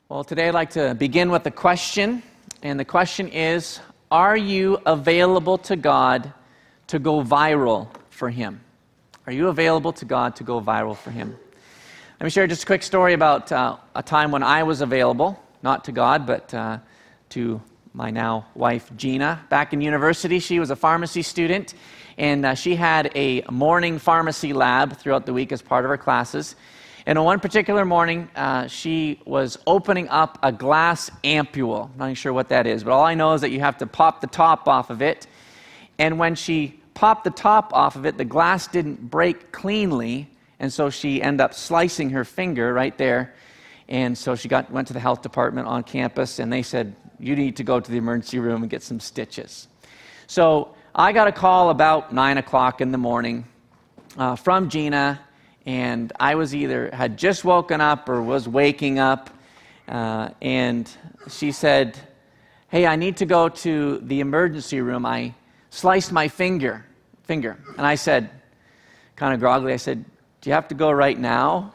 Well, today I'd like to begin with a question, and the question is, are you available to God to go viral for Him? Are you available to God to go viral for Him? Let me share just a quick story about a time when I was available, not to God, but to my now wife, Gina. Back in university, she was a pharmacy student, and she had a morning pharmacy lab throughout the week as part of her classes. And on one particular morning, she was opening up a glass ampule. I'm not even sure what that is, but all I know is that you have to pop the top off of it. And when she popped the top off of it, the glass didn't break cleanly, and so she ended up slicing her finger right there. And so she went to the health department on campus, and they said, you need to go to the emergency room and get some stitches. So I got a call about 9 o'clock in the morning from Gina, and I was had just woken up or was waking up, and she said, hey, I need to go to the emergency room. I sliced my finger. And I said, kind of groggily, I said, do you have to go right now?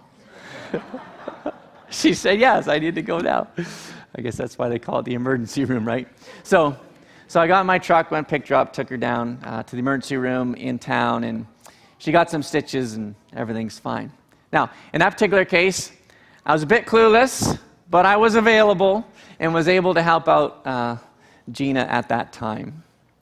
She said, yes, I need to go now. I guess that's why they call it the emergency room, right? So I got in my truck, went, picked her up, took her down to the emergency room in town, and she got some stitches, and everything's fine. Now, in that particular case, I was a bit clueless, but I was available and was able to help out Gina at that time.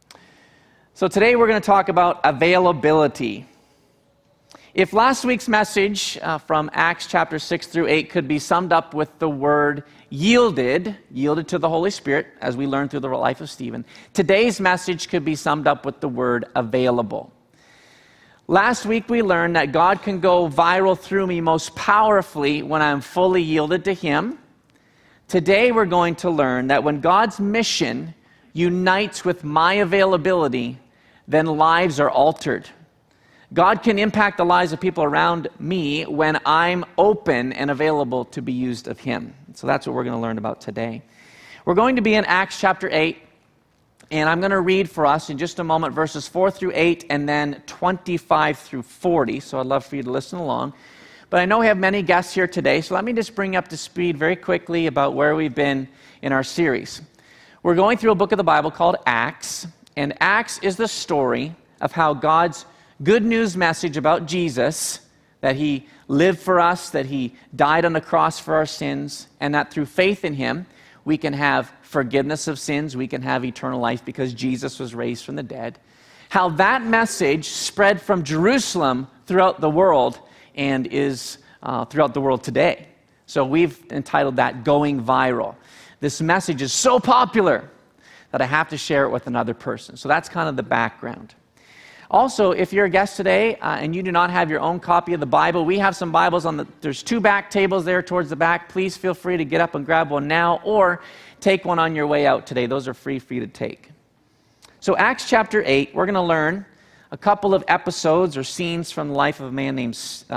So today we're going to talk about availability. If last week's message from Acts chapter 6 through 8 could be summed up with the word yielded to the Holy Spirit, as we learned through the life of Stephen, today's message could be summed up with the word available. Last week we learned that God can go viral through me most powerfully when I'm fully yielded to Him. Today we're going to learn that when God's mission unites with my availability, then lives are altered. God can impact the lives of people around me when I'm open and available to be used of Him. So that's what we're going to learn about today. We're going to be in Acts chapter 8. And I'm going to read for us in just a moment verses 4 through 8 and then 25 through 40. So I'd love for you to listen along. But I know we have many guests here today, so let me just bring you up to speed very quickly about where we've been in our series. We're going through a book of the Bible called Acts. And Acts is the story of how God's good news message about Jesus, that He lived for us, that He died on the cross for our sins, and that through faith in Him, we can have forgiveness of sins, we can have eternal life because Jesus was raised from the dead. How that message spread from Jerusalem throughout the world and is throughout the world today. So we've entitled that Going Viral. This message is so popular that I have to share it with another person. So that's kind of the background. Also, if you're a guest today and you do not have your own copy of the Bible, we have some Bibles there's 2 back tables there towards the back. Please feel free to get up and grab one now or take one on your way out today. Those are free for you to take. So Acts chapter 8, we're going to learn a couple of episodes or scenes from the life of a man named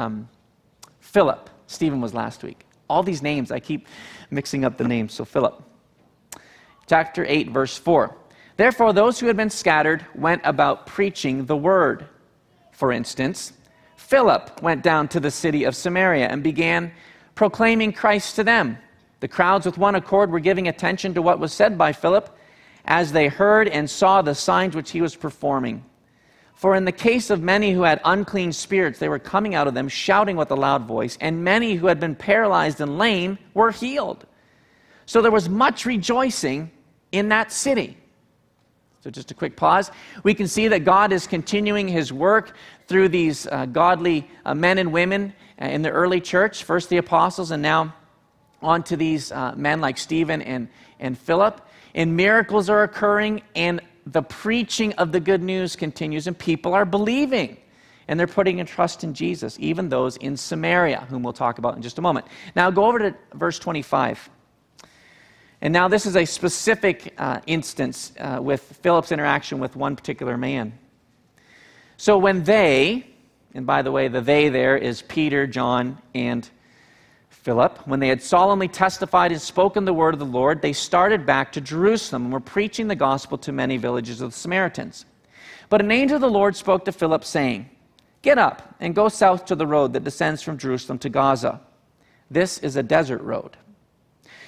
Philip. Stephen was last week. All these names, I keep mixing up the names. So Philip. Chapter 8, verse 4. Therefore, those who had been scattered went about preaching the word. For instance, Philip went down to the city of Samaria and began proclaiming Christ to them. The crowds with one accord were giving attention to what was said by Philip as they heard and saw the signs which he was performing. For in the case of many who had unclean spirits, they were coming out of them, shouting with a loud voice, and many who had been paralyzed and lame were healed. So there was much rejoicing in that city. So just a quick pause. We can see that God is continuing His work through these godly men and women in the early church, first the apostles and now on to these men like Stephen and Philip. And miracles are occurring and the preaching of the good news continues and people are believing. And they're putting a trust in Jesus, even those in Samaria, whom we'll talk about in just a moment. Now go over to verse 25. And now this is a specific instance with Philip's interaction with one particular man. So when they, and by the way, the they there is Peter, John, and Philip, when they had solemnly testified and spoken the word of the Lord, they started back to Jerusalem and were preaching the gospel to many villages of the Samaritans. But an angel of the Lord spoke to Philip, saying, "Get up and go south to the road that descends from Jerusalem to Gaza. This is a desert road."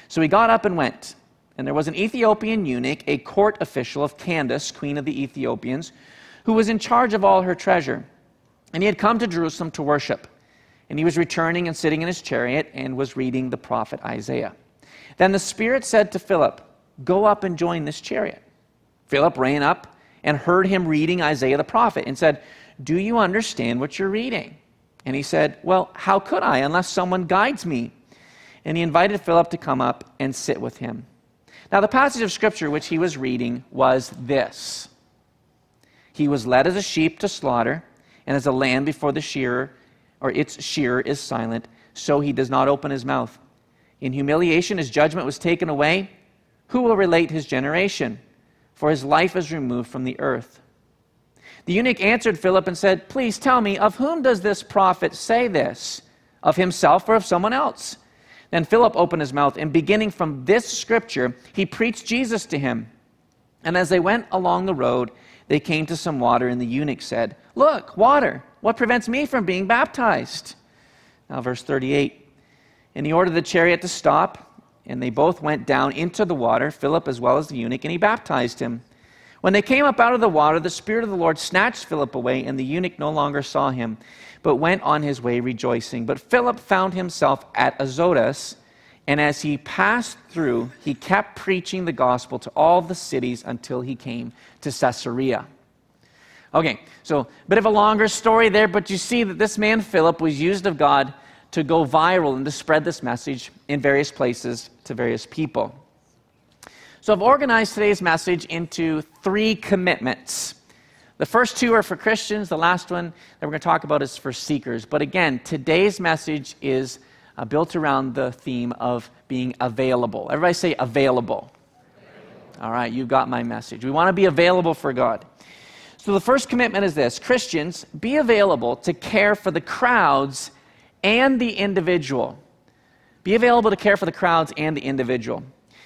So he got up and went. And there was an Ethiopian eunuch, a court official of Candace, queen of the Ethiopians, who was in charge of all her treasure. And he had come to Jerusalem to worship. And he was returning and sitting in his chariot and was reading the prophet Isaiah. Then the Spirit said to Philip, "Go up and join this chariot." Philip ran up and heard him reading Isaiah the prophet and said, "Do you understand what you're reading?" And he said, "Well, how could I unless someone guides me?" And he invited Philip to come up and sit with him. Now, the passage of Scripture which he was reading was this: "He was led as a sheep to slaughter, and as a lamb before the shearer, or its shearer is silent, so he does not open his mouth. In humiliation his judgment was taken away. Who will relate his generation? For his life is removed from the earth." The eunuch answered Philip and said, "Please tell me, of whom does this prophet say this? Of himself or of someone else?" Then Philip opened his mouth, and beginning from this scripture, he preached Jesus to him. And as they went along the road, they came to some water, and the eunuch said, "Look, water, what prevents me from being baptized?" Now verse 38, and he ordered the chariot to stop, and they both went down into the water, Philip as well as the eunuch, and he baptized him. When they came up out of the water, the Spirit of the Lord snatched Philip away, and the eunuch no longer saw him, but went on his way rejoicing. But Philip found himself at Azotus, and as he passed through, he kept preaching the gospel to all the cities until he came to Caesarea. Okay, so a bit of a longer story there, but you see that this man Philip was used of God to go viral and to spread this message in various places to various people. So I've organized today's message into 3 commitments. The first 2 are for Christians. The last one that we're going to talk about is for seekers. But again, today's message is built around the theme of being available. Everybody say available. All right, you've got my message. We want to be available for God. So the first commitment is this: Christians, be available to care for the crowds and the individual. Be available to care for the crowds and the individual.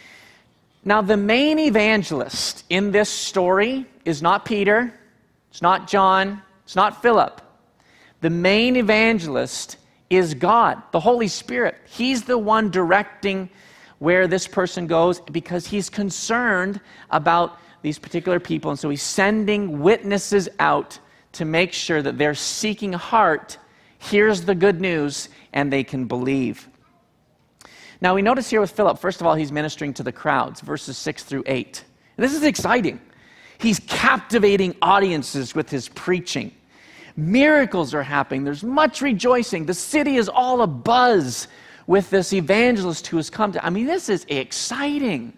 Now, the main evangelist in this story is not Peter, it's not John, it's not Philip. The main evangelist is God, the Holy Spirit. He's the one directing where this person goes because he's concerned about these particular people. And so he's sending witnesses out to make sure that their seeking heart hears the good news and they can believe. Now, we notice here with Philip, first of all, he's ministering to the crowds, verses 6 through 8. And this is exciting. He's captivating audiences with his preaching. Miracles are happening. There's much rejoicing. The city is all abuzz with this evangelist who has come to. I mean, this is exciting.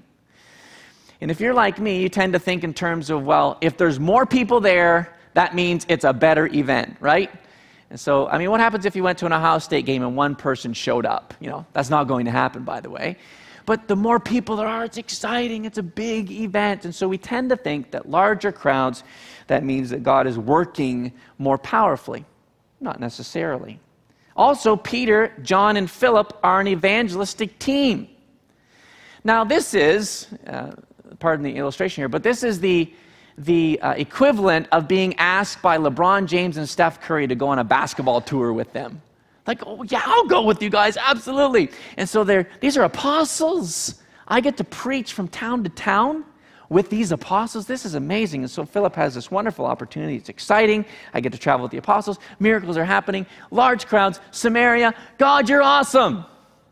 And if you're like me, you tend to think in terms of, well, if there's more people there, that means it's a better event, right? And so, I mean, what happens if you went to an Ohio State game and one person showed up? You know, that's not going to happen, by the way. But the more people there are, it's exciting. It's a big event. And so we tend to think that larger crowds, that means that God is working more powerfully. Not necessarily. Also, Peter, John, and Philip are an evangelistic team. Now, this is, pardon the illustration here, but this is the equivalent of being asked by LeBron James and Steph Curry to go on a basketball tour with them. Like, oh yeah, I'll go with you guys, absolutely. And so these are apostles. I get to preach from town to town with these apostles. This is amazing. And so Philip has this wonderful opportunity. It's exciting. I get to travel with the apostles. Miracles are happening. Large crowds. Samaria. God, you're awesome.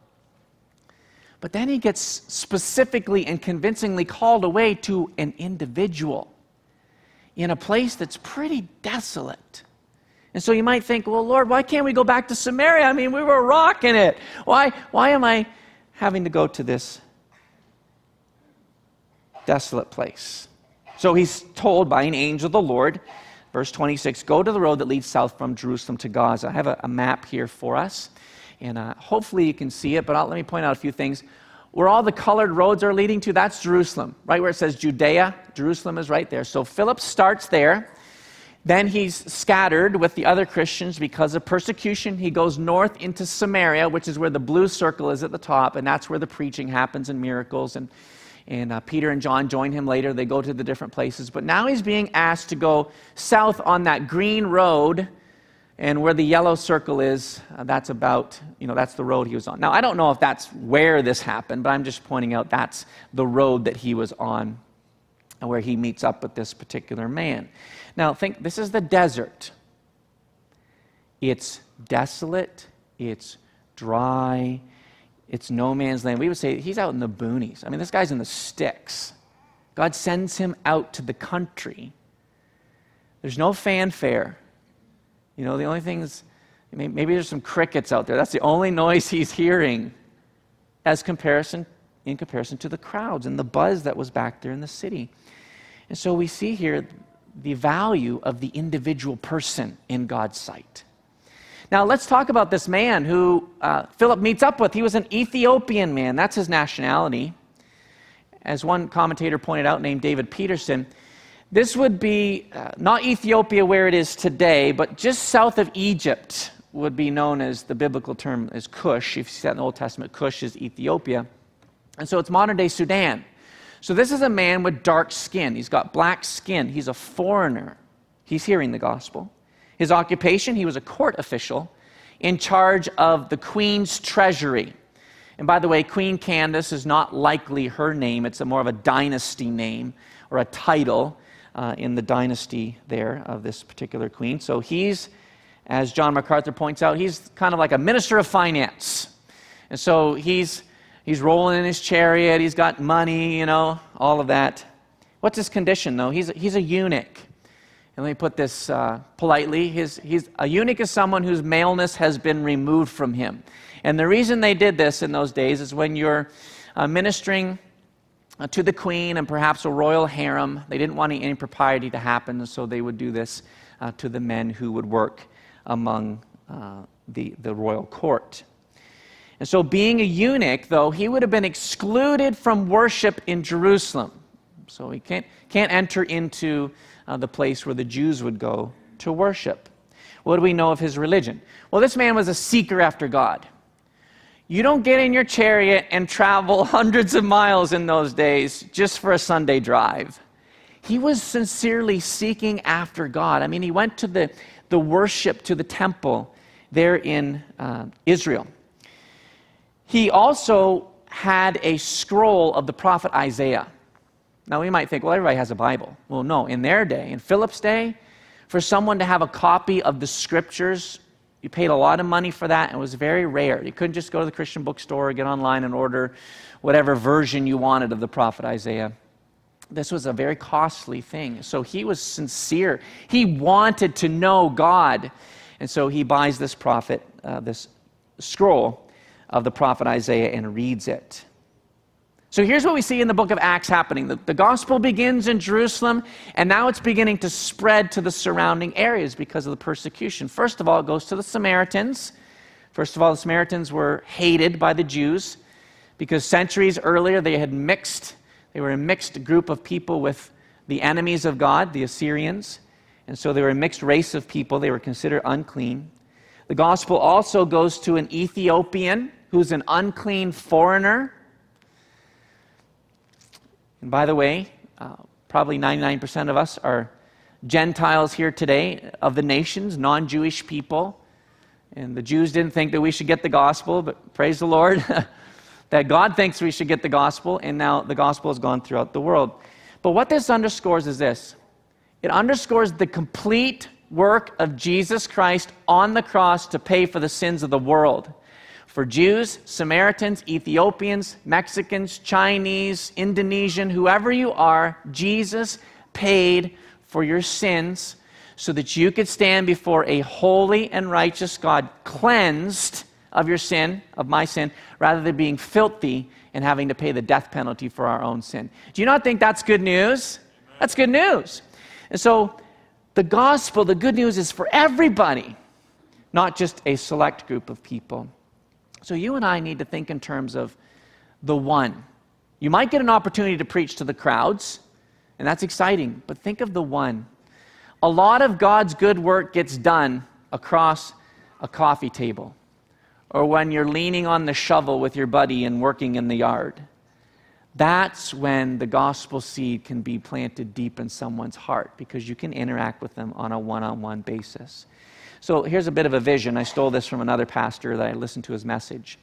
But then he gets specifically and convincingly called away to an individual in a place that's pretty desolate. And so you might think, well, Lord, why can't we go back to Samaria? I mean, we were rocking it. Why am I having to go to this desolate place? So he's told by an angel of the Lord, verse 26, go to the road that leads south from Jerusalem to Gaza. I have a map here for us, and hopefully you can see it, but let me point out a few things. Where all the colored roads are leading to, that's Jerusalem. Right where it says Judea, Jerusalem is right there. So Philip starts there. Then he's scattered with the other Christians because of persecution. He goes north into Samaria, which is where the blue circle is at the top, and that's where the preaching happens and miracles. And Peter and John join him later. They go to the different places. But now he's being asked to go south on that green road And where the yellow circle is, that's about, that's the road he was on. Now, I don't know if that's where this happened, but I'm just pointing out that's the road that he was on, where he meets up with this particular man. Now, think, this is the desert. It's desolate, it's dry, it's no man's land. We would say he's out in the boonies. I mean, this guy's in the sticks. God sends him out to the country. There's no fanfare. The only thing is, maybe there's some crickets out there. That's the only noise he's hearing in comparison to the crowds and the buzz that was back there in the city. And so we see here the value of the individual person in God's sight. Now let's talk about this man who Philip meets up with. He was an Ethiopian man. That's his nationality. As one commentator pointed out, named David Peterson, this would be not Ethiopia where it is today, but just south of Egypt would be known as, the biblical term as Cush. If you see that in the Old Testament, Cush is Ethiopia. And so it's modern-day Sudan. So this is a man with dark skin. He's got black skin. He's a foreigner. He's hearing the gospel. His occupation, he was a court official in charge of the Queen's treasury. And by the way, Queen Candace is not likely her name. It's more of a dynasty name or a title in the dynasty there of this particular queen. So he's, as John MacArthur points out, he's kind of like a minister of finance. And so he's rolling in his chariot, he's got money, all of that. What's his condition, though? He's a eunuch. And let me put this politely. A eunuch is someone whose maleness has been removed from him. And the reason they did this in those days is when you're ministering to the queen and perhaps a royal harem, they didn't want any impropriety to happen, so they would do this to the men who would work among the royal court. And so being a eunuch, though, he would have been excluded from worship in Jerusalem. So he can't enter into the place where the Jews would go to worship. What do we know of his religion? Well, this man was a seeker after God. You don't get in your chariot and travel hundreds of miles in those days just for a Sunday drive. He was sincerely seeking after God. I mean, he went to the worship, to the temple there in Israel. He also had a scroll of the prophet Isaiah. Now, we might think, well, everybody has a Bible. Well, no. In their day, in Philip's day, for someone to have a copy of the scriptures, you paid a lot of money for that, and it was very rare. You couldn't just go to the Christian bookstore or get online and order whatever version you wanted of the prophet Isaiah. This was a very costly thing. So he was sincere. He wanted to know God. And so he buys this this scroll of the prophet Isaiah and reads it. So here's what we see in the book of Acts happening. The gospel begins in Jerusalem, and now it's beginning to spread to the surrounding areas because of the persecution. First of all, it goes to the Samaritans. First of all, the Samaritans were hated by the Jews because centuries earlier they were a mixed group of people with the enemies of God, the Assyrians. And so they were a mixed race of people. They were considered unclean. The gospel also goes to an Ethiopian who's an unclean foreigner. And by the way, probably 99% of us are Gentiles here today of the nations, non-Jewish people. And the Jews didn't think that we should get the gospel, but praise the Lord that God thinks we should get the gospel, and now the gospel has gone throughout the world. But what this underscores is this. It underscores the complete work of Jesus Christ on the cross to pay for the sins of the world. For Jews, Samaritans, Ethiopians, Mexicans, Chinese, Indonesian, whoever you are, Jesus paid for your sins so that you could stand before a holy and righteous God, cleansed of your sin, of my sin, rather than being filthy and having to pay the death penalty for our own sin. Do you not think that's good news? That's good news. And so the gospel, the good news, is for everybody, not just a select group of people. So you and I need to think in terms of the one. You might get an opportunity to preach to the crowds, and that's exciting, but think of the one. A lot of God's good work gets done across a coffee table, or when you're leaning on the shovel with your buddy and working in the yard. That's when the gospel seed can be planted deep in someone's heart, because you can interact with them on a one-on-one basis. So here's a bit of a vision. I stole this from another pastor that I listened to his message.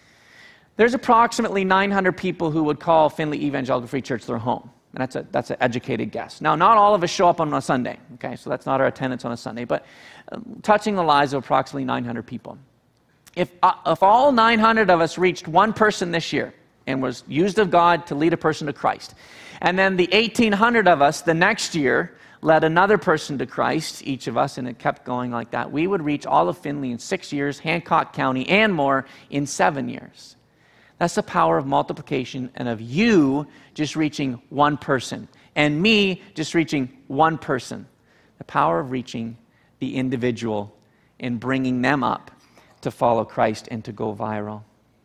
There's approximately 900 people who would call Findlay Evangelical Free Church their home. And that's an educated guess. Now, not all of us show up on a Sunday, okay? So that's not our attendance on a Sunday, but touching the lives of approximately 900 people. If all 900 of us reached one person this year and was used of God to lead a person to Christ, and then the 1,800 of us the next year led another person to Christ, each of us, and it kept going like that, we would reach all of Findlay in 6 years, Hancock County, and more in 7 years. That's the power of multiplication and of you just reaching one person and me just reaching one person. The power of reaching the individual and bringing them up to follow Christ and to go viral.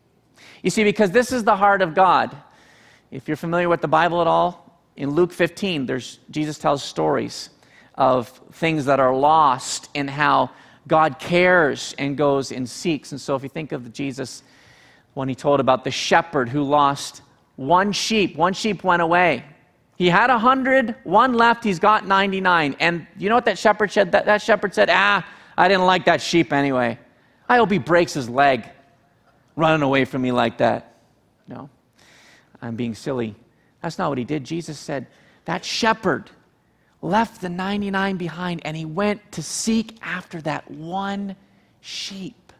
You see, because this is the heart of God. If you're familiar with the Bible at all, in Luke 15, Jesus tells stories of things that are lost and how God cares and goes and seeks. And so if you think of Jesus when he told about the shepherd who lost one sheep went away. He had 100, one left, he's got 99. And you know what that shepherd said? That shepherd said, I didn't like that sheep anyway. I hope he breaks his leg running away from me like that. No, I'm being silly. That's not what he did. Jesus said, that shepherd left the 99 behind and he went to seek after that one sheep.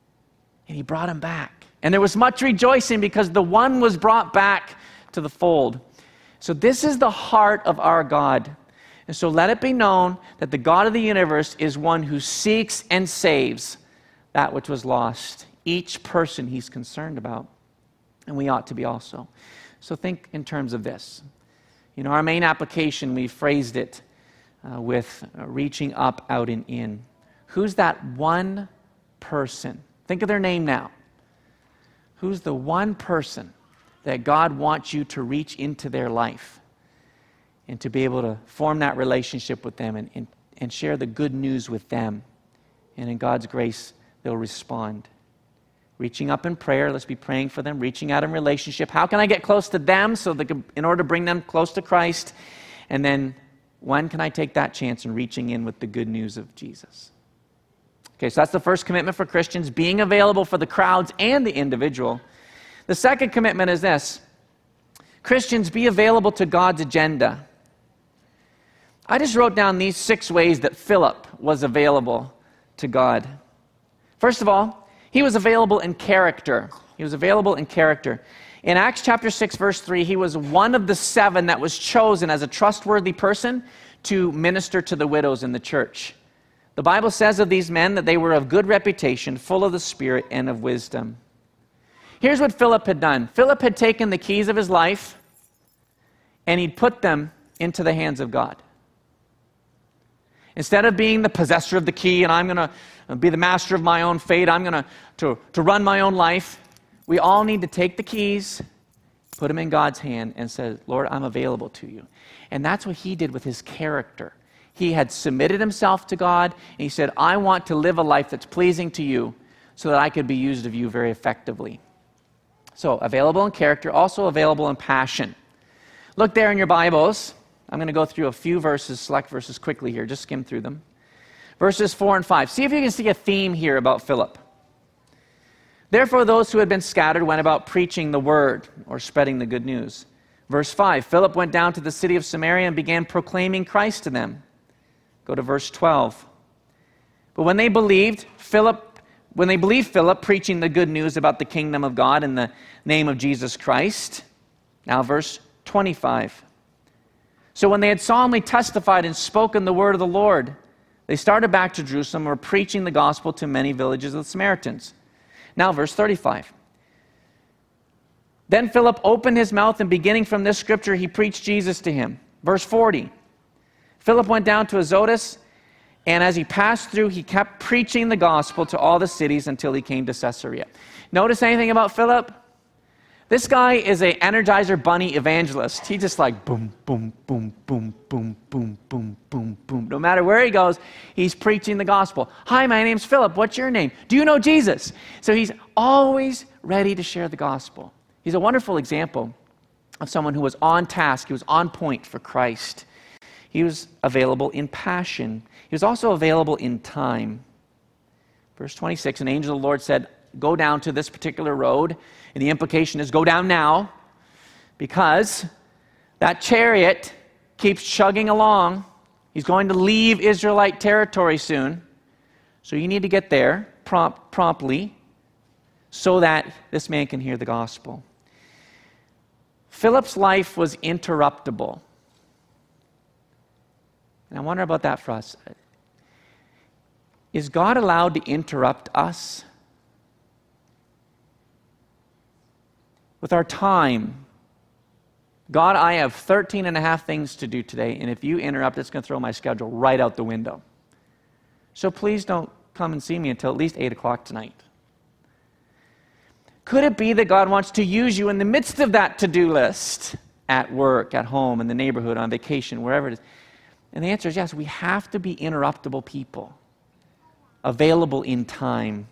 And he brought him back. And there was much rejoicing because the one was brought back to the fold. So this is the heart of our God. And so let it be known that the God of the universe is one who seeks and saves that which was lost. Each person he's concerned about. And we ought to be also. So think in terms of this. You know, our main application, we phrased it with reaching up, out, and in. Who's that one person? Think of their name now. Who's the one person that God wants you to reach into their life and to be able to form that relationship with them and share the good news with them? And in God's grace, they'll respond. Reaching up in prayer, let's be praying for them. Reaching out in relationship. How can I get close to them in order to bring them close to Christ? And then when can I take that chance in reaching in with the good news of Jesus? Okay, so that's the first commitment for Christians, being available for the crowds and the individual. The second commitment is this. Christians, be available to God's agenda. I just wrote down these 6 ways that Philip was available to God. First of all, he was available in character. He was available in character. In Acts chapter 6, verse 3, he was one of the 7 that was chosen as a trustworthy person to minister to the widows in the church. The Bible says of these men that they were of good reputation, full of the Spirit and of wisdom. Here's what Philip had done. Philip had taken the keys of his life and he'd put them into the hands of God. Instead of being the possessor of the key and I'm going to be the master of my own fate, I'm going to run my own life, we all need to take the keys, put them in God's hand and say, Lord, I'm available to you. And that's what he did with his character. He had submitted himself to God, and he said, I want to live a life that's pleasing to you so that I could be used of you very effectively. So, available in character, also available in passion. Look there in your Bibles. I'm going to go through a few verses, select verses quickly here, just skim through them. Verses 4 and 5. See if you can see a theme here about Philip. Therefore, those who had been scattered went about preaching the word, or spreading the good news. Verse 5, Philip went down to the city of Samaria and began proclaiming Christ to them. Go to verse 12. But when they believed Philip preaching the good news about the kingdom of God in the name of Jesus Christ. Now verse 25. So when they had solemnly testified and spoken the word of the Lord, they started back to Jerusalem and were preaching the gospel to many villages of the Samaritans. Now verse 35. Then Philip opened his mouth, and beginning from this scripture, he preached Jesus to him. Verse 40. Philip went down to Azotus, and as he passed through, he kept preaching the gospel to all the cities until he came to Caesarea. Notice anything about Philip? This guy is an Energizer Bunny evangelist. He just like boom, boom, boom, boom, boom, boom, boom, boom, boom. No matter where he goes, he's preaching the gospel. Hi, my name's Philip. What's your name? Do you know Jesus? So he's always ready to share the gospel. He's a wonderful example of someone who was on task. He was on point for Christ. He was available in passion. He was also available in time. Verse 26, an angel of the Lord said, go down to this particular road. And the implication is go down now, because that chariot keeps chugging along. He's going to leave Israelite territory soon. So you need to get there promptly so that this man can hear the gospel. Philip's life was interruptible. And I wonder about that for us. Is God allowed to interrupt us? With our time. God, I have 13 and a half things to do today, and if you interrupt, it's going to throw my schedule right out the window. So please don't come and see me until at least 8 o'clock tonight. Could it be that God wants to use you in the midst of that to-do list? At work, at home, in the neighborhood, on vacation, wherever it is. And the answer is yes, we have to be interruptible people. Available in time.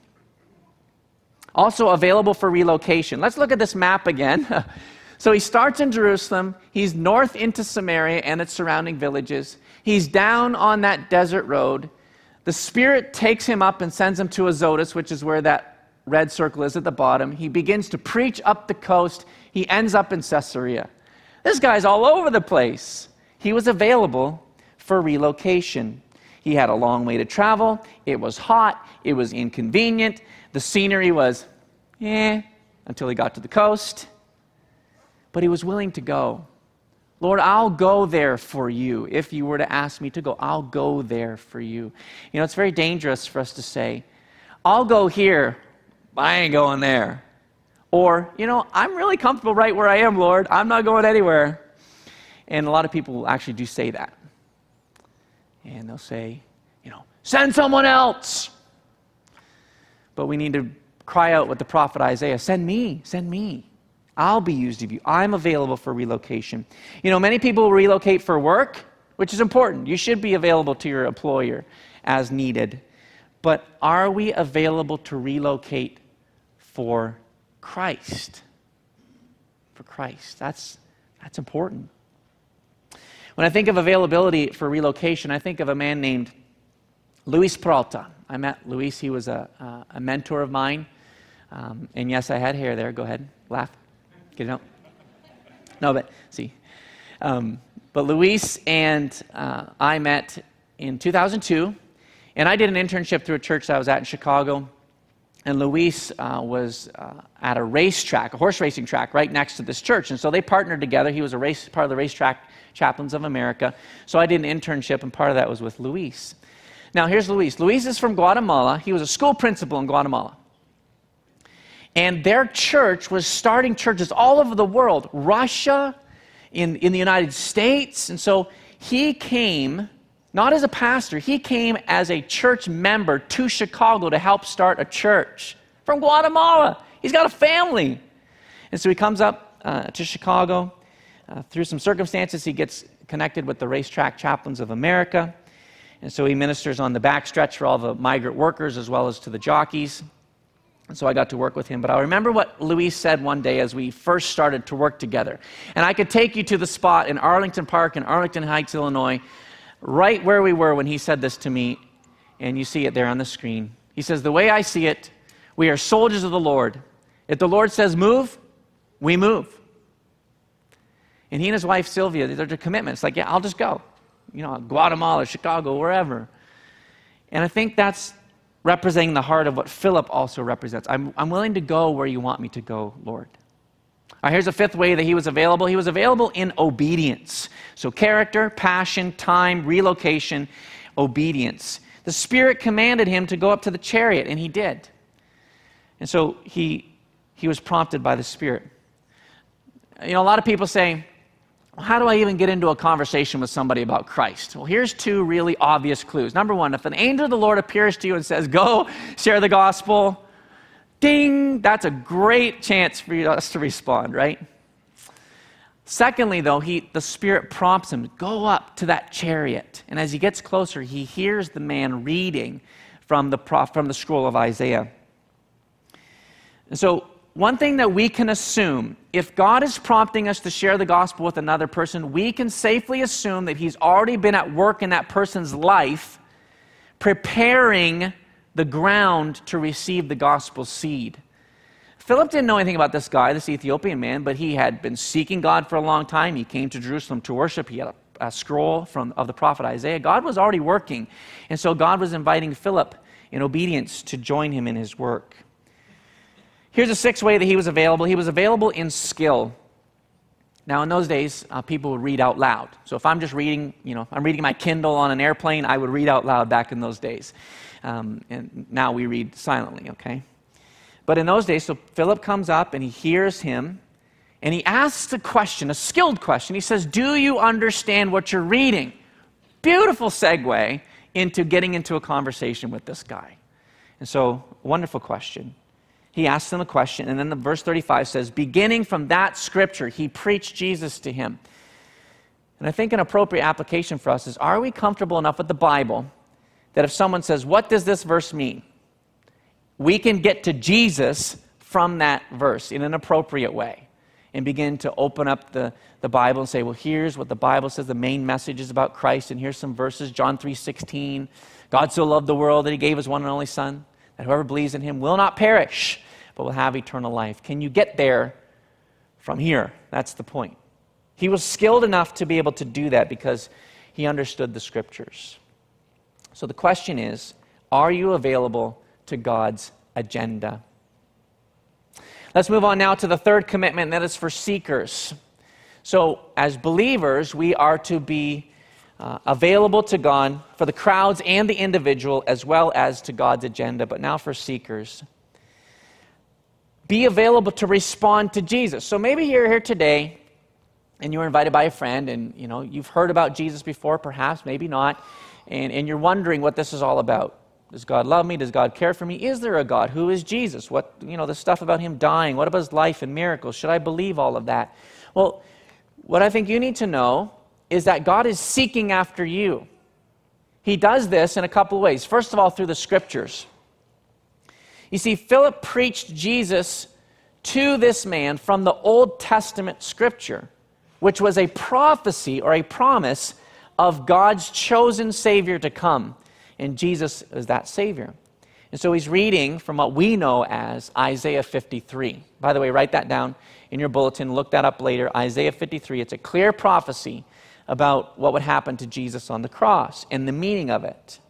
Also available for relocation. Let's look at this map again. So he starts in Jerusalem, he's north into Samaria and its surrounding villages. He's down on that desert road. The Spirit takes him up and sends him to Azotus, which is where that red circle is at the bottom. He begins to preach up the coast. He ends up in Caesarea. This guy's all over the place. He was available for relocation. He had a long way to travel. It was hot. It was inconvenient. The scenery was, until he got to the coast. But he was willing to go. Lord, I'll go there for you. If you were to ask me to go, I'll go there for you. You know, it's very dangerous for us to say, I'll go here, but I ain't going there. Or, I'm really comfortable right where I am, Lord. I'm not going anywhere. And a lot of people actually do say that. And they'll say, send someone else. But we need to cry out with the prophet Isaiah, send me, send me. I'll be used of you. I'm available for relocation. Many people relocate for work, which is important. You should be available to your employer as needed. But are we available to relocate for Christ? For Christ. That's important. When I think of availability for relocation, I think of a man named Luis Peralta. I met Luis. He was a mentor of mine. And yes, I had hair there. Go ahead. Laugh. Get it out? No, but see. But Luis and I met in 2002. And I did an internship through a church that I was at in Chicago. And Luis was at a racetrack, a horse racing track, right next to this church. And so they partnered together. He was part of the Racetrack Chaplains of America. So I did an internship, and part of that was with Luis. Now, here's Luis. Luis is from Guatemala. He was a school principal in Guatemala. And their church was starting churches all over the world, Russia, in the United States. And so he came, not as a pastor, he came as a church member to Chicago to help start a church from Guatemala. He's got a family. And so he comes up to Chicago. Through some circumstances, he gets connected with the Racetrack Chaplains of America. And so he ministers on the backstretch for all the migrant workers as well as to the jockeys. And so I got to work with him. But I remember what Luis said one day as we first started to work together. And I could take you to the spot in Arlington Park in Arlington Heights, Illinois, right where we were when he said this to me. And you see it there on the screen. He says, the way I see it, we are soldiers of the Lord. If the Lord says move, we move. And he and his wife, Sylvia, they're commitments. Like, yeah, I'll just go. Guatemala, Chicago, wherever. And I think that's representing the heart of what Philip also represents. I'm willing to go where you want me to go, Lord. All right, here's a fifth way that he was available. He was available in obedience. So character, passion, time, relocation, obedience. The Spirit commanded him to go up to the chariot, and he did. And so he was prompted by the Spirit. A lot of people say, how do I even get into a conversation with somebody about Christ? Well, here's two really obvious clues. Number one, if an angel of the Lord appears to you and says, go share the gospel, ding, that's a great chance for us to respond, right? Secondly, though, the Spirit prompts him, go up to that chariot. And as he gets closer, he hears the man reading from the scroll of Isaiah. And so one thing that we can assume, if God is prompting us to share the gospel with another person, we can safely assume that he's already been at work in that person's life preparing the ground to receive the gospel seed. Philip didn't know anything about this guy, this Ethiopian man, but he had been seeking God for a long time. He came to Jerusalem to worship. He had a scroll of the prophet Isaiah. God was already working, and so God was inviting Philip in obedience to join him in his work. Here's a sixth way that he was available. He was available in skill. Now, in those days, people would read out loud. So if I'm just reading, I'm reading my Kindle on an airplane, I would read out loud back in those days. And now we read silently, okay? But in those days, so Philip comes up and he hears him, and he asks a question, a skilled question. He says, "Do you understand what you're reading?" Beautiful segue into getting into a conversation with this guy. And so, wonderful question. He asks him a question, and then the verse 35 says, beginning from that scripture, he preached Jesus to him. And I think an appropriate application for us is, are we comfortable enough with the Bible that if someone says, "What does this verse mean?" we can get to Jesus from that verse in an appropriate way and begin to open up the Bible and say, well, here's what the Bible says, the main message is about Christ, and here's some verses, John 3:16, God so loved the world that he gave his one and only Son, that whoever believes in him will not perish, but will have eternal life. Can you get there from here? That's the point. He was skilled enough to be able to do that because he understood the scriptures. So the question is, are you available to God's agenda? Let's move on now to the third commitment, and that is for seekers. So as believers, we are to be available to God for the crowds and the individual, as well as to God's agenda. But now for seekers, be available to respond to Jesus. So maybe you're here today and you were invited by a friend, and you've heard about Jesus before, perhaps, maybe not, and you're wondering what this is all about. Does God love me? Does God care for me? Is there a God? Who is Jesus? What, the stuff about him dying, what about his life and miracles? Should I believe all of that? Well, what I think you need to know is that God is seeking after you. He does this in a couple of ways. First of all, through the scriptures. You see, Philip preached Jesus to this man from the Old Testament scripture, which was a prophecy or a promise of God's chosen Savior to come. And Jesus is that Savior. And so he's reading from what we know as Isaiah 53. By the way, write that down in your bulletin. Look that up later. Isaiah 53. It's a clear prophecy about what would happen to Jesus on the cross and the meaning of it.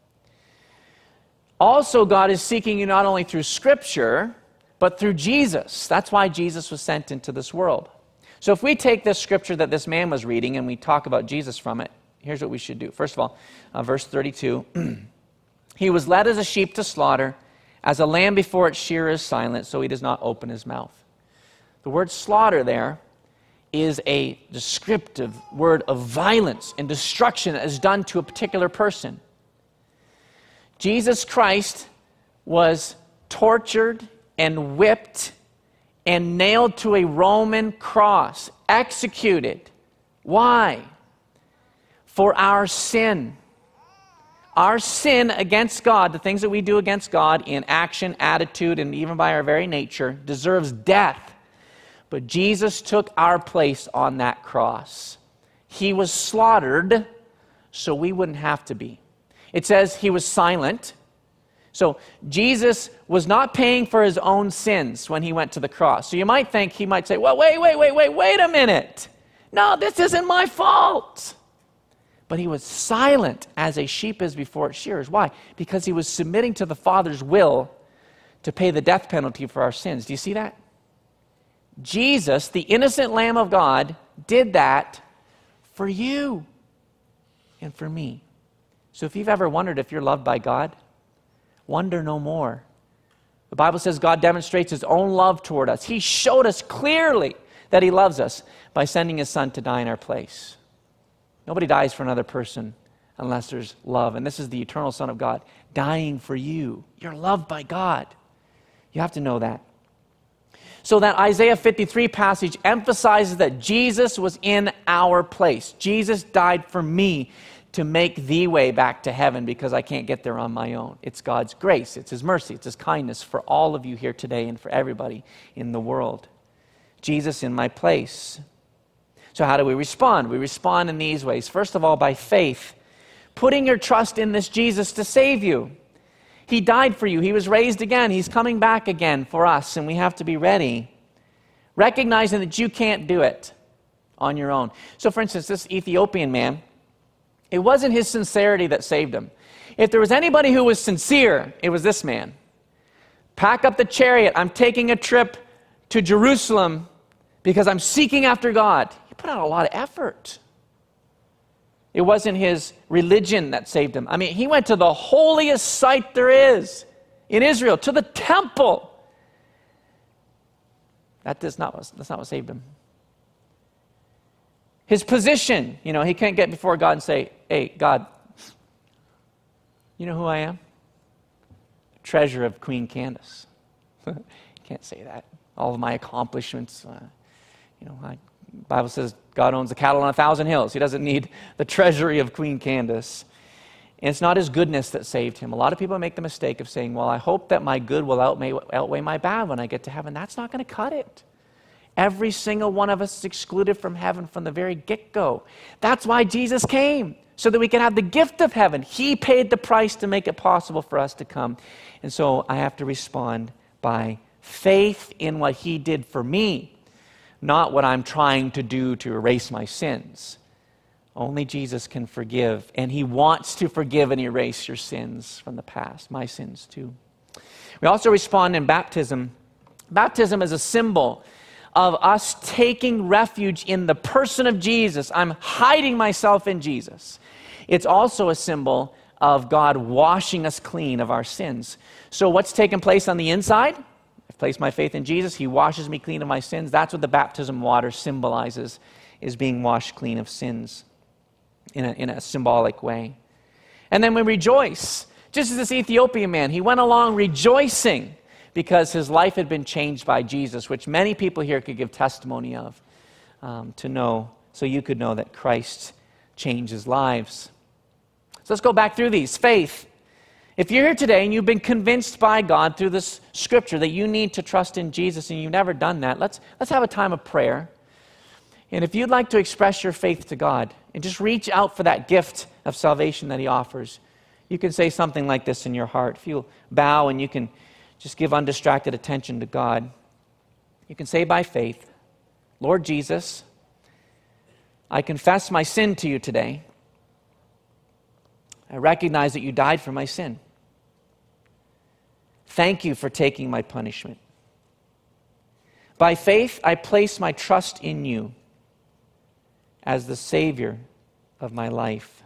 Also, God is seeking you not only through Scripture, but through Jesus. That's why Jesus was sent into this world. So if we take this scripture that this man was reading and we talk about Jesus from it, here's what we should do. First of all, verse 32, he was led as a sheep to slaughter, as a lamb before its shearer is silent, so he does not open his mouth. The word slaughter there is a descriptive word of violence and destruction that is done to a particular person. Jesus Christ was tortured and whipped and nailed to a Roman cross, executed. Why? For our sin. Our sin against God, the things that we do against God in action, attitude, and even by our very nature, deserves death. But Jesus took our place on that cross. He was slaughtered so we wouldn't have to be. It says he was silent. So Jesus was not paying for his own sins when he went to the cross. So you might think, he might say, well, wait a minute. No, this isn't my fault. But he was silent as a sheep is before its shearers. Why? Because he was submitting to the Father's will to pay the death penalty for our sins. Do you see that? Jesus, the innocent Lamb of God, did that for you and for me. So if you've ever wondered if you're loved by God, wonder no more. The Bible says God demonstrates his own love toward us. He showed us clearly that he loves us by sending his Son to die in our place. Nobody dies for another person unless there's love. And this is the eternal Son of God dying for you. You're loved by God. You have to know that. So that Isaiah 53 passage emphasizes that Jesus was in our place. Jesus died for me to make the way back to heaven because I can't get there on my own. It's God's grace, it's his mercy, it's his kindness for all of you here today and for everybody in the world. Jesus in my place. So how do we respond? We respond in these ways. First of all, by faith, putting your trust in this Jesus to save you. He died for you. He was raised again. He's coming back again for us, and we have to be ready, recognizing that you can't do it on your own. So, for instance, this Ethiopian man, it wasn't his sincerity that saved him. If there was anybody who was sincere, it was this man. Pack up the chariot. I'm taking a trip to Jerusalem because I'm seeking after God. He put out a lot of effort. It wasn't his religion that saved him. I mean, he went to the holiest site there is in Israel, to the temple. That's not what saved him. His position, he can't get before God and say, hey, God, you know who I am? Treasure of Queen Candace. Can't say that. All of my accomplishments, the Bible says God owns the cattle on 1,000 hills. He doesn't need the treasury of Queen Candace. And it's not his goodness that saved him. A lot of people make the mistake of saying, well, I hope that my good will outweigh my bad when I get to heaven. That's not going to cut it. Every single one of us is excluded from heaven from the very get-go. That's why Jesus came, so that we can have the gift of heaven. He paid the price to make it possible for us to come. And so I have to respond by faith in what he did for me, not what I'm trying to do to erase my sins. Only Jesus can forgive, and he wants to forgive and erase your sins from the past, my sins too. We also respond in baptism. Baptism is a symbol of us taking refuge in the person of Jesus. I'm hiding myself in Jesus. It's also a symbol of God washing us clean of our sins. So what's taken place on the inside? I've placed my faith in Jesus. He washes me clean of my sins. That's what the baptism water symbolizes, is being washed clean of sins in a symbolic way. And then we rejoice. Just as this Ethiopian man, he went along rejoicing because his life had been changed by Jesus, which many people here could give testimony of, to know, so you could know that Christ changes lives. So let's go back through these. Faith. If you're here today and you've been convinced by God through this scripture that you need to trust in Jesus and you've never done that, let's have a time of prayer. And if you'd like to express your faith to God and just reach out for that gift of salvation that he offers, you can say something like this in your heart. If you'll bow and you can just give undistracted attention to God, you can say by faith, Lord Jesus, I confess my sin to you today. I recognize that you died for my sin. Thank you for taking my punishment. By faith, I place my trust in you as the Savior of my life.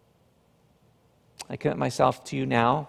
I commit myself to you now.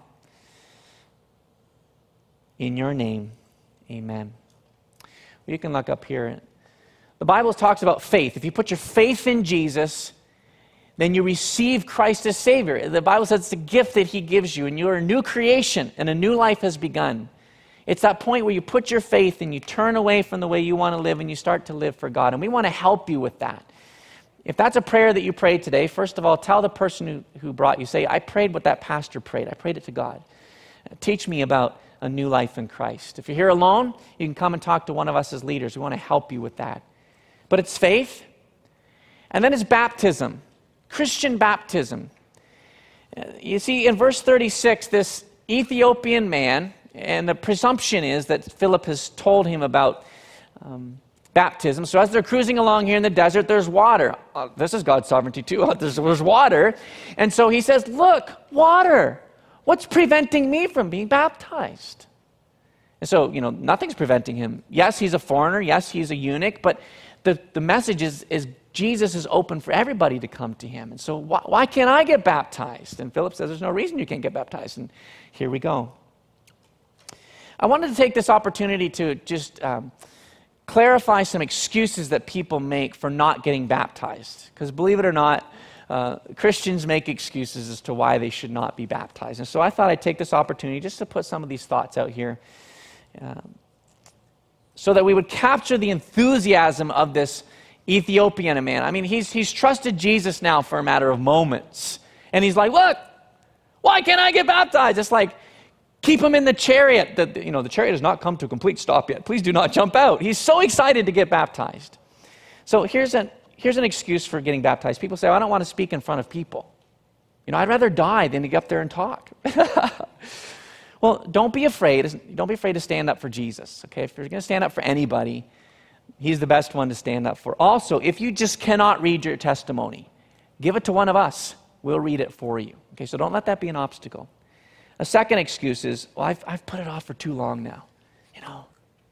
In your name, amen. Well, you can look up here. The Bible talks about faith. If you put your faith in Jesus, then you receive Christ as Savior. The Bible says it's a gift that he gives you, and you're a new creation, and a new life has begun. It's that point where you put your faith and you turn away from the way you want to live and you start to live for God. And we want to help you with that. If that's a prayer that you prayed today, first of all, tell the person who brought you, say, I prayed what that pastor prayed. I prayed it to God. Teach me about a new life in Christ. If you're here alone, you can come and talk to one of us as leaders. We want to help you with that. But it's faith. And then it's baptism. Christian baptism. You see, in verse 36, this Ethiopian man, and the presumption is that Philip has told him about baptism. So as they're cruising along here in the desert, there's water. This is God's sovereignty too. There's water. And so he says, look, water. What's preventing me from being baptized? And so, nothing's preventing him. Yes, he's a foreigner. Yes, he's a eunuch. But the message is Jesus is open for everybody to come to him. And so why can't I get baptized? And Philip says, there's no reason you can't get baptized. And here we go. I wanted to take this opportunity to just clarify some excuses that people make for not getting baptized. Because believe it or not, Christians make excuses as to why they should not be baptized. And so I thought I'd take this opportunity just to put some of these thoughts out here so that we would capture the enthusiasm of this Ethiopian man. I mean, he's trusted Jesus now for a matter of moments. And he's like, look, why can't I get baptized? It's like, keep him in the chariot. The chariot has not come to a complete stop yet. Please do not jump out. He's so excited to get baptized. So here's an excuse for getting baptized. People say, I don't want to speak in front of people. I'd rather die than to get up there and talk. Well, don't be afraid. Don't be afraid to stand up for Jesus, okay? If you're going to stand up for anybody, he's the best one to stand up for. Also, if you just cannot read your testimony, give it to one of us. We'll read it for you. Okay, so don't let that be an obstacle. A second excuse is, well, I've put it off for too long now. You know,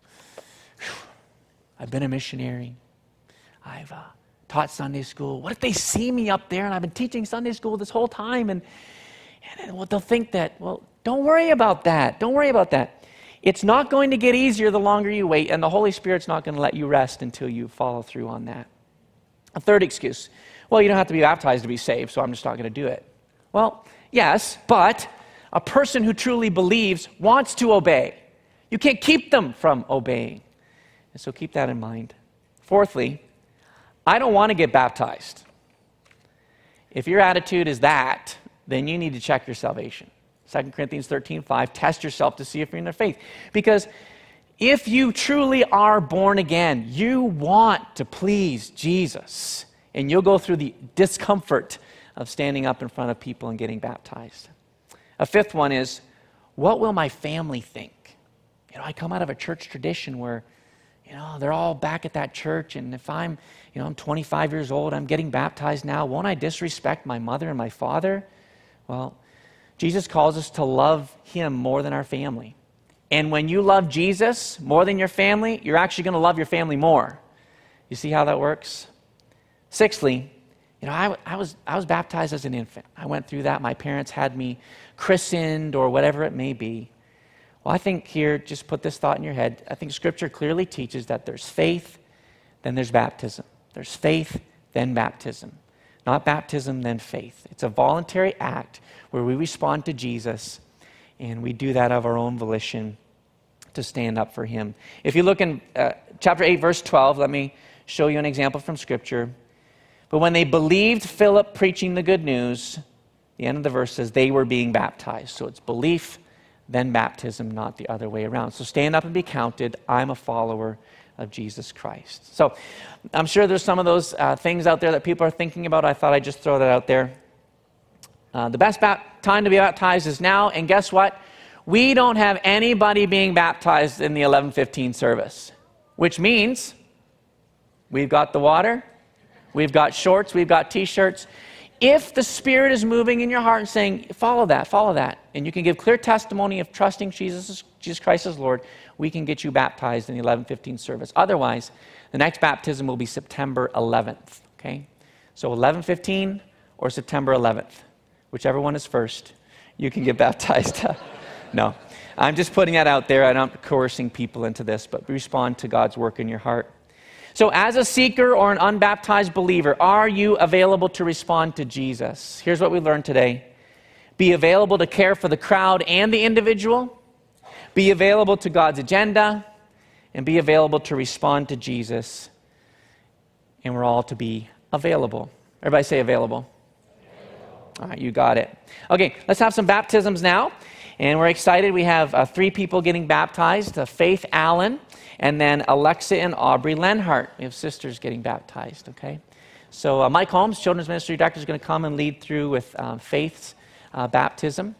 I've been a missionary. I've taught Sunday school. What if they see me up there and I've been teaching Sunday school this whole time and well, they'll think that, well, don't worry about that. Don't worry about that. It's not going to get easier the longer you wait, and the Holy Spirit's not going to let you rest until you follow through on that. A third excuse, well, you don't have to be baptized to be saved, so I'm just not going to do it. Well, yes, but a person who truly believes wants to obey. You can't keep them from obeying. And so keep that in mind. Fourthly, I don't want to get baptized. If your attitude is that, then you need to check your salvation. 2 Corinthians 13:5, test yourself to see if you're in the faith. Because if you truly are born again, you want to please Jesus. And you'll go through the discomfort of standing up in front of people and getting baptized. A fifth one is, what will my family think? You know, I come out of a church tradition where, you know, they're all back at that church, and if I'm 25 years old, I'm getting baptized now, won't I disrespect my mother and my father? Well, Jesus calls us to love him more than our family. And when you love Jesus more than your family, you're actually going to love your family more. You see how that works? Sixthly, you know, I was baptized as an infant. I went through that. My parents had me christened or whatever it may be. Well, I think here, just put this thought in your head. I think Scripture clearly teaches that there's faith, then there's baptism. There's faith, then baptism. Not baptism, then faith. It's a voluntary act where we respond to Jesus, and we do that of our own volition to stand up for him. If you look in chapter 8, verse 12, let me show you an example from Scripture. But when they believed Philip preaching the good news, the end of the verse says they were being baptized. So it's belief, then baptism, not the other way around. So stand up and be counted. I'm a follower of Jesus Christ. So I'm sure there's some of those things out there that people are thinking about. I thought I'd just throw that out there. The best time to be baptized is now, and guess what? We don't have anybody being baptized in the 11:15 service, which means we've got the water, we've got shorts, we've got t-shirts. If the Spirit is moving in your heart and saying, follow that, and you can give clear testimony of trusting Jesus Christ as Lord, we can get you baptized in the 11:15 service. Otherwise, the next baptism will be September 11th, okay? So 11:15 or September 11th, whichever one is first, you can get baptized. No, I'm just putting that out there. I'm not coercing people into this, but respond to God's work in your heart. So as a seeker or an unbaptized believer, are you available to respond to Jesus? Here's what we learned today. Be available to care for the crowd and the individual. Be available to God's agenda. And be available to respond to Jesus. And we're all to be available. Everybody say available. All right, you got it. Okay, let's have some baptisms now. And we're excited. We have 3 people getting baptized. Faith Allen, and then Alexa and Aubrey Lenhart. We have sisters getting baptized, okay? So Mike Holmes, Children's Ministry Director, is going to come and lead through with Faith's baptism.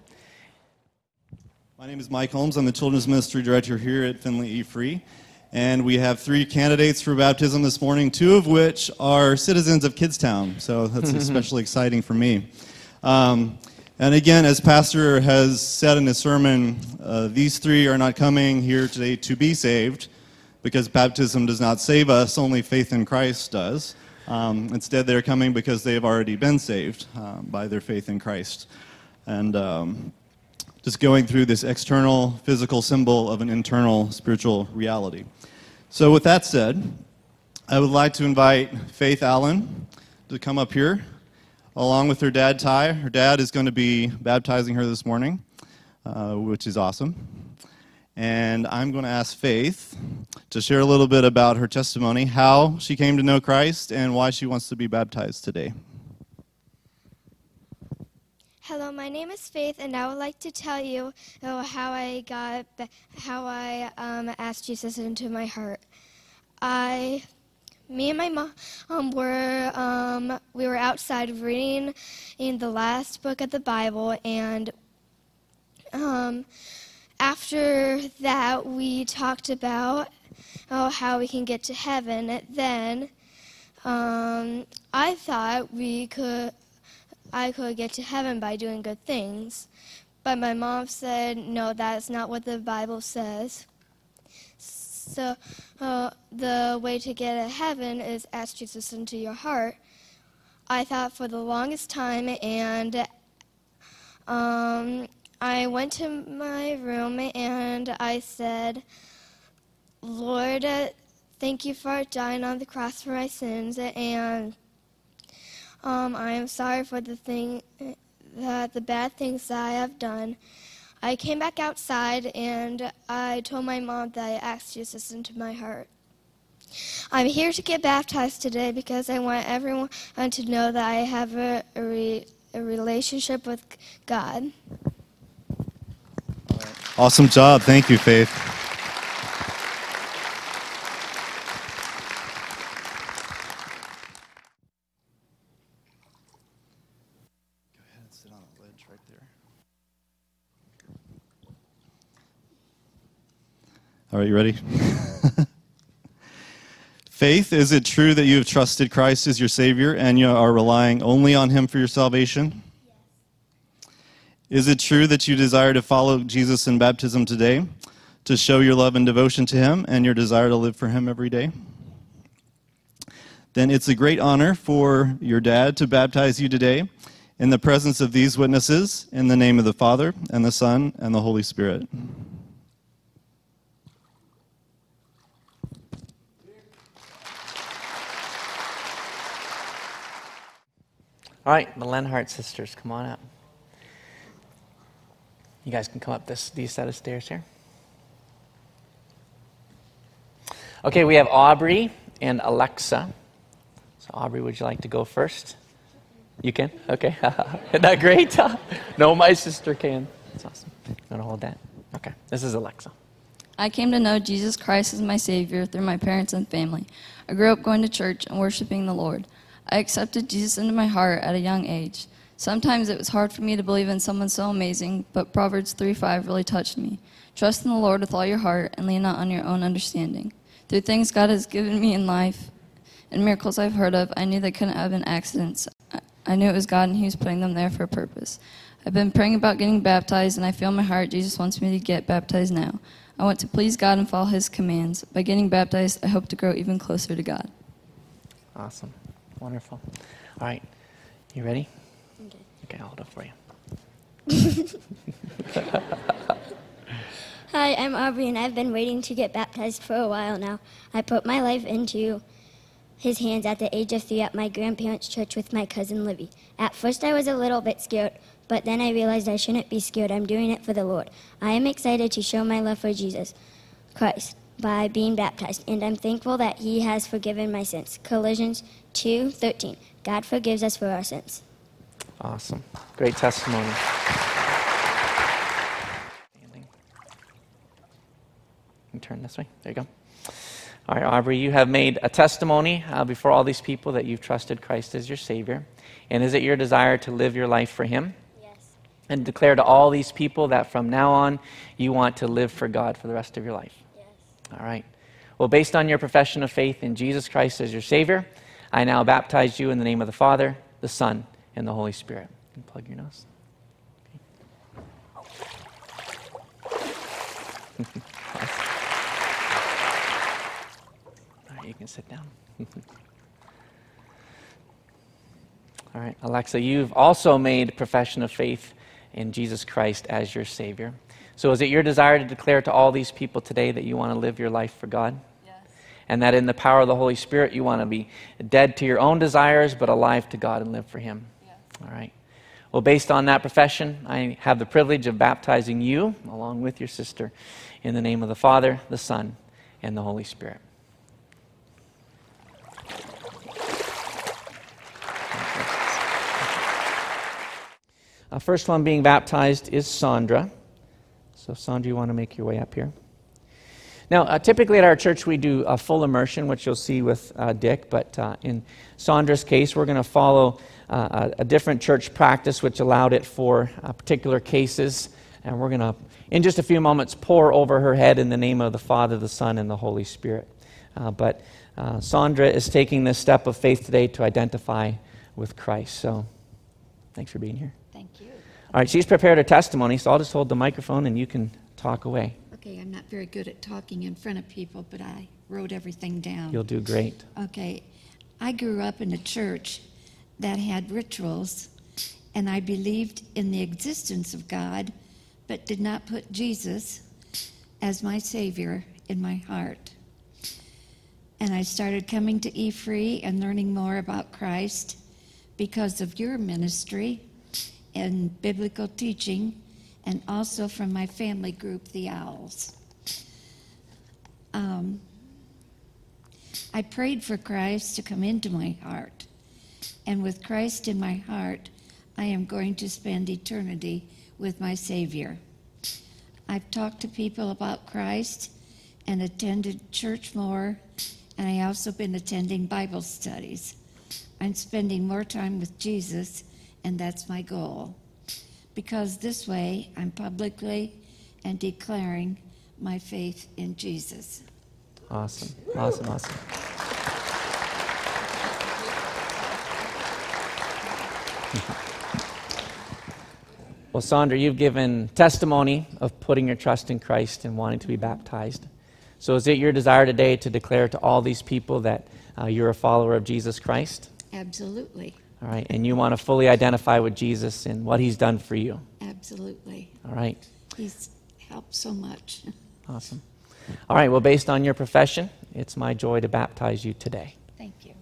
My name is Mike Holmes. I'm the Children's Ministry Director here at Findlay E-Free. And we have 3 candidates for baptism this morning, 2 of which are citizens of Kidstown. So that's especially exciting for me. And again, as Pastor has said in his sermon, these 3 are not coming here today to be saved, because baptism does not save us, only faith in Christ does. Instead, they're coming because they have already been saved by their faith in Christ. And just going through this external physical symbol of an internal spiritual reality. So with that said, I would like to invite Faith Allen to come up here, along with her dad, Ty. Her dad is going to be baptizing her this morning, which is awesome. And I'm going to ask Faith to share a little bit about her testimony, how she came to know Christ, and why she wants to be baptized today. Hello, my name is Faith, and I would like to tell you how I asked Jesus into my heart. Me and my mom were outside reading in the last book of the Bible, and after that, we talked about how we can get to heaven. Then I thought I could get to heaven by doing good things. But my mom said, no, that's not what the Bible says. So the way to get to heaven is ask Jesus into your heart. I thought for the longest time, and I went to my room and I said, Lord, thank you for dying on the cross for my sins, and I am sorry for the bad things that I have done. I came back outside and I told my mom that I asked Jesus into my heart. I'm here to get baptized today because I want everyone to know that I have a relationship with God. Awesome job. Thank you, Faith. Go ahead and sit on the ledge right there. All right, you ready? Faith, is it true that you have trusted Christ as your Savior and you are relying only on Him for your salvation? Yes. Is it true that you desire to follow Jesus in baptism today, to show your love and devotion to Him and your desire to live for Him every day? Then it's a great honor for your dad to baptize you today in the presence of these witnesses, in the name of the Father, and the Son, and the Holy Spirit. All right, the Lenhart sisters, come on up. You guys can come up these set of stairs here. Okay, we have Aubrey and Alexa. So Aubrey, would you like to go first? You can? Okay. Isn't that great? No, my sister can. That's awesome. You want to hold that? Okay, this is Alexa. I came to know Jesus Christ as my Savior through my parents and family. I grew up going to church and worshiping the Lord. I accepted Jesus into my heart at a young age. Sometimes it was hard for me to believe in someone so amazing, but Proverbs 3:5 really touched me. Trust in the Lord with all your heart and lean not on your own understanding. Through things God has given me in life and miracles I've heard of, I knew they couldn't have been accidents. I knew it was God and He was putting them there for a purpose. I've been praying about getting baptized, and I feel in my heart Jesus wants me to get baptized now. I want to please God and follow His commands. By getting baptized, I hope to grow even closer to God. Awesome. Wonderful. All right. You ready? Okay, I'll hold it for you. Hi, I'm Aubrey, and I've been waiting to get baptized for a while now. I put my life into His hands at the age of 3 at my grandparents' church with my cousin Livy. At first, I was a little bit scared, but then I realized I shouldn't be scared. I'm doing it for the Lord. I am excited to show my love for Jesus Christ by being baptized, and I'm thankful that He has forgiven my sins. Colossians 2:13. God forgives us for our sins. Awesome. Great testimony. You turn this way. There you go. All right, Aubrey, you have made a testimony before all these people that you've trusted Christ as your Savior. And is it your desire to live your life for Him? Yes. And declare to all these people that from now on you want to live for God for the rest of your life? Yes. All right. Well, based on your profession of faith in Jesus Christ as your Savior, I now baptize you in the name of the Father, the Son, and the Holy Spirit. You can plug your nose. Okay. All right, you can sit down. All right, Alexa, you've also made profession of faith in Jesus Christ as your Savior. So is it your desire to declare to all these people today that you want to live your life for God? Yes. And that in the power of the Holy Spirit, you want to be dead to your own desires, but alive to God and live for Him? Yes. All right. Well, based on that profession, I have the privilege of baptizing you, along with your sister, in the name of the Father, the Son, and the Holy Spirit. First one being baptized is Sandra. So Sandra, you want to make your way up here. Now, typically at our church we do a full immersion, which you'll see with Dick, but in Sandra's case, we're going to follow a different church practice which allowed it for particular cases And we're going to, in just a few moments, pour over her head in the name of the Father, the Son, and the Holy Spirit. But Sandra is taking this step of faith today to identify with Christ. So thanks for being here. Thank you. All right, she's prepared a testimony, so I'll just hold the microphone and you can talk away. Okay, I'm not very good at talking in front of people, but I wrote everything down. You'll do great. Okay, I grew up in a church that had rituals, and I believed in the existence of God, but did not put Jesus as my Savior in my heart. And I started coming to E-Free and learning more about Christ because of your ministry and biblical teaching, and also from my family group, the Owls. I prayed for Christ to come into my heart. And with Christ in my heart, I am going to spend eternity with my Savior. I've talked to people about Christ and attended church more, and I also been attending Bible studies. I'm spending more time with Jesus, and that's my goal. Because this way, I'm publicly and declaring my faith in Jesus. Awesome. Well, Sandra, you've given testimony of putting your trust in Christ and wanting to be baptized. So is it your desire today to declare to all these people that you're a follower of Jesus Christ? Absolutely. All right, and you want to fully identify with Jesus and what he's done for you? Absolutely. All right. He's helped so much. Awesome. All right, well, based on your profession, it's my joy to baptize you today. Thank you.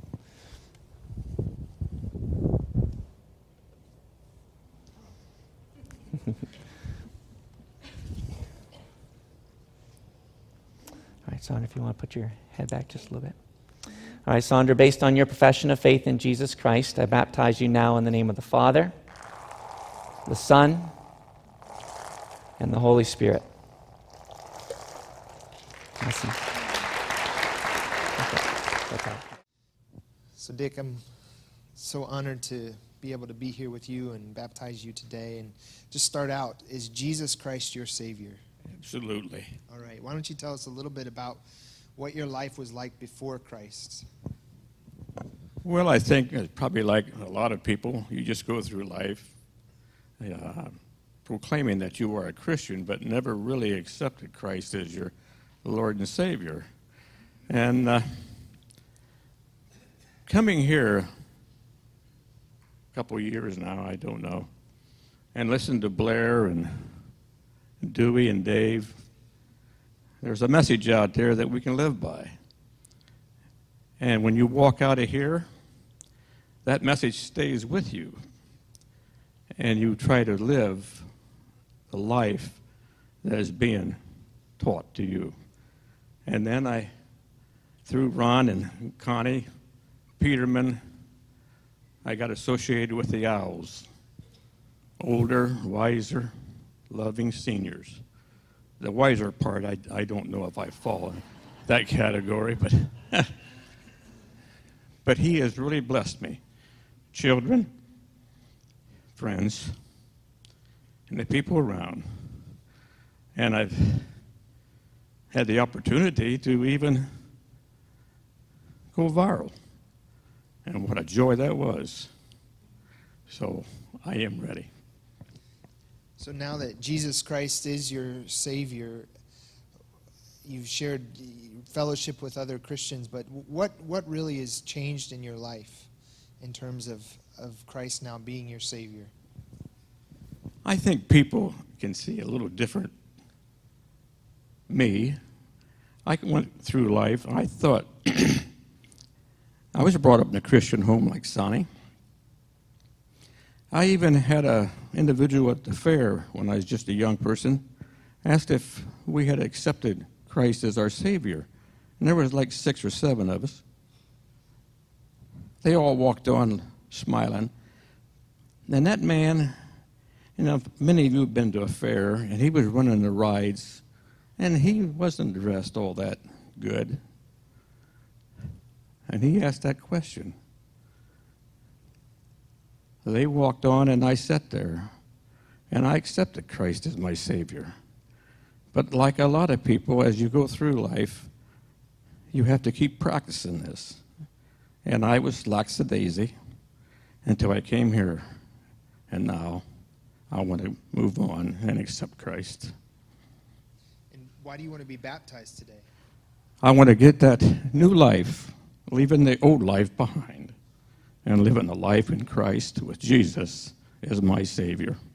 All right, Sandra, if you want to put your head back just a little bit. All right, Sandra, based on your profession of faith in Jesus Christ, I baptize you now in the name of the Father, the Son, and the Holy Spirit. Awesome. Okay. So, Dick, I'm so honored to be able to be here with you and baptize you today. And just start out, is Jesus Christ your Savior? Absolutely. All right. Why don't you tell us a little bit about what your life was like before Christ? Well, I think it's probably like a lot of people, you just go through life proclaiming that you are a Christian, but never really accepted Christ as your Lord and Savior. And coming here a couple years now, I don't know, and listened to Blair and Dewey and Dave, there's a message out there that we can live by. And when you walk out of here, that message stays with you. And you try to live the life that is being taught to you. And then through Ron and Connie Peterman, I got associated with the Owls. Older, wiser, loving seniors. The wiser part, I don't know if I fall in that category, but he has really blessed me. Children, friends, and the people around. And I've had the opportunity to even go viral. And what a joy that was. So I am ready. So now that Jesus Christ is your Savior, you've shared fellowship with other Christians, but what really has changed in your life in terms of Christ now being your Savior? I think people can see a little different me. I went through life, I thought, I was brought up in a Christian home like Sonny. I even had an individual at the fair when I was just a young person, asked if we had accepted Christ as our Savior. And there was like 6 or 7 of us. They all walked on smiling. And that man, many of you have been to a fair, and he was running the rides, and he wasn't dressed all that good. And he asked that question. They walked on, and I sat there. And I accepted Christ as my Savior. But like a lot of people, as you go through life, you have to keep practicing this. And I was lackadaisy until I came here. And now I want to move on and accept Christ. And why do you want to be baptized today? I want to get that new life, leaving the old life behind, and living a life in Christ with Jesus as my Savior.